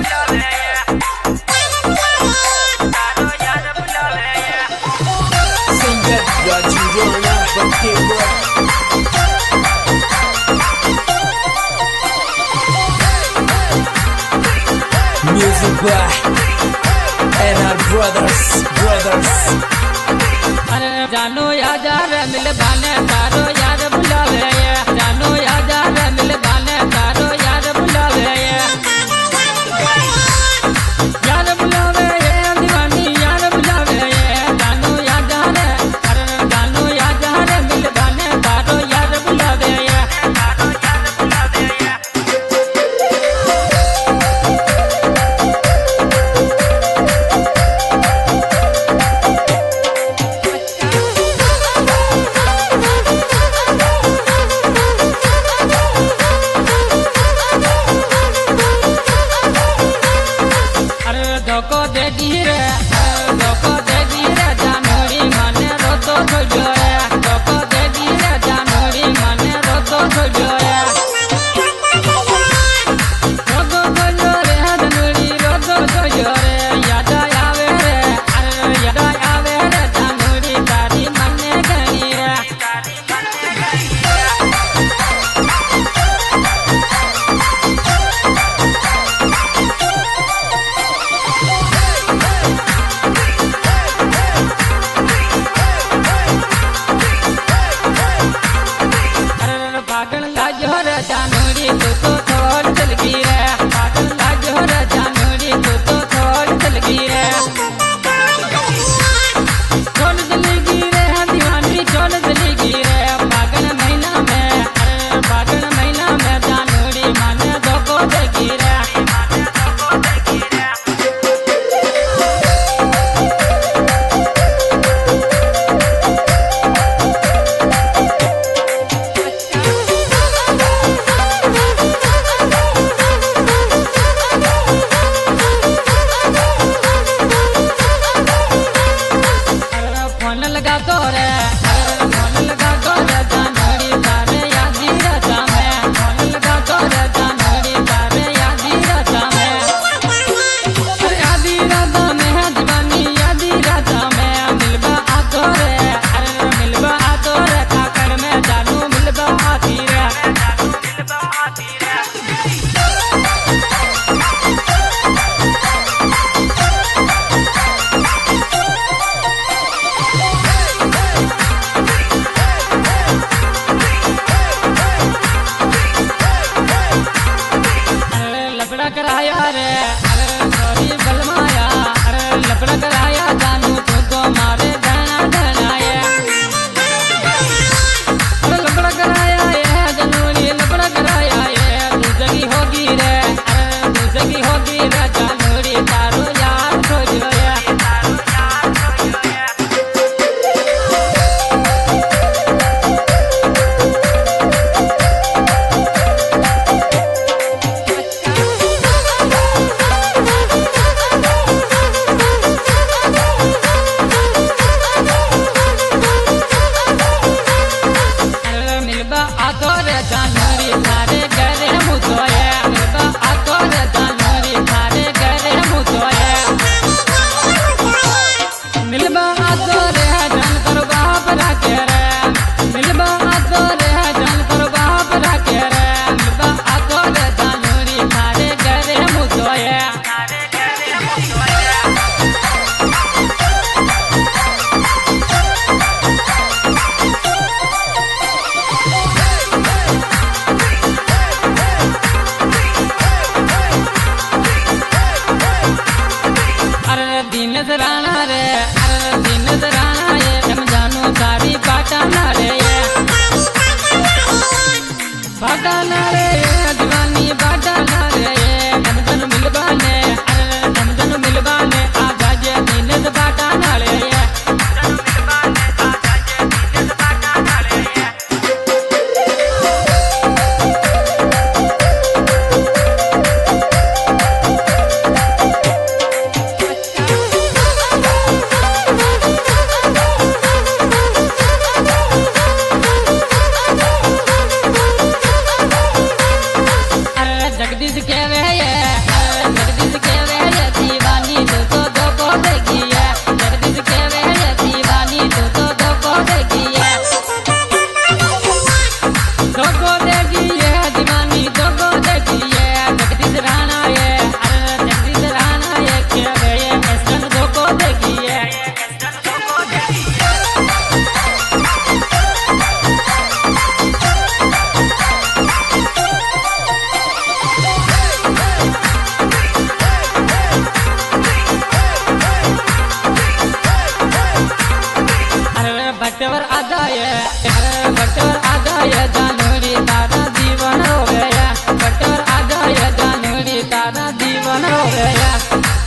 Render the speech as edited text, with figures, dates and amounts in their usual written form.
Music by NR Brothers. अरे जानो यार मिल बाने तारो यार बुलावे जानो यार मिल बाने तारो यार बुलावे यार बुलावे दीवानी यार बुलावे जानो यार अरे जानो यार मिल बाने तारो यार बुलावे धोको दे गिरे जानोरी माने रोतो छोड़े धोको दे गिरे जानोरी माने रोतो छोड़े रोतो छोड़े जानोरी रोतो छोड़े याद आवे रे अरे याद आवे रे जानोरी तारी मने गनी रे पागल लाजो रे जानोरी तू तो थोड़ चल गई रे पागल लाजो रे जानोरी तू तो थोड़ चल गई रे छोड़ चली गई रे दीवानी छोड़ चली गई रे पागल महीना में अरे पागल महीना में जानोरी माने धोको दे गई रे फोन लगा दो रे जानोरी तारे यादी राजा में फोन लगा दो रे जानोरी तारे यादी राजा में यादी राजा में है दीवानी यादी राजा में मिलबा आतो रे अरे मिलबा आतो रे काकर में जानू मिलबा आती रे लपड़ा कराया रे अरे सॉरी बलमाया अरे लपड़ा कराया जानू तुझको मारे गहना गहनाए अरे लपड़ा कराया ये जानूरी लपड़ा कराया ये तू जगी होगी रे अरे तू जगी होगी रे जानूरी तारो यार खोजो ये मिलबा आतो रे जानोरी थारे घरे मुतोए मिलबा आतो रे जानोरी थारे घरे मुतोए मिलबा आतो रे जान करो बाप राखे रे मिलबा आतो रे जान करो बाप राखे रे मिलबा आतो रे जानोरी थारे घरे मुतोए दिन राणा रे अरे दिन राणा ये हम जानू सारी बाटाना रे बाटाना रे दीवानी बाटाना रे धमधन मिलबाने अरे धमधन मिलबाने आजा जे दिन बाटाना रे आ जाए बटर आ जाए जानूरी तारा जीवन हो गया बटर आ जाए जानूरी तारा जीवन हो गया